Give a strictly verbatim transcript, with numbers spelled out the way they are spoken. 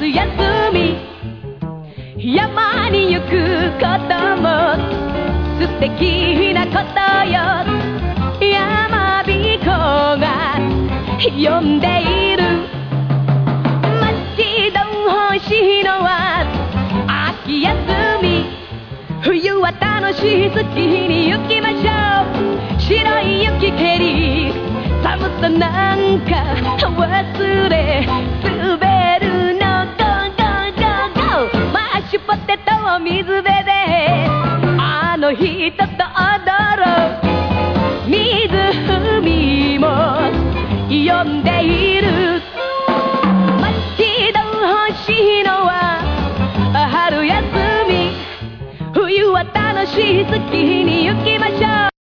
夏休み山に行くことも素敵なことよ。山彦が呼んでいる。街ど欲しいのは秋休み。冬は楽しいスキーに行きましょう。白い雪蹴り寒さなんか忘れ滑るの Go Go Go Go マッシュポテトを水辺であの人と踊ろう。湖も呼んでいる。街ど欲しいのは春休み。冬は楽しいスキーに行きましょう。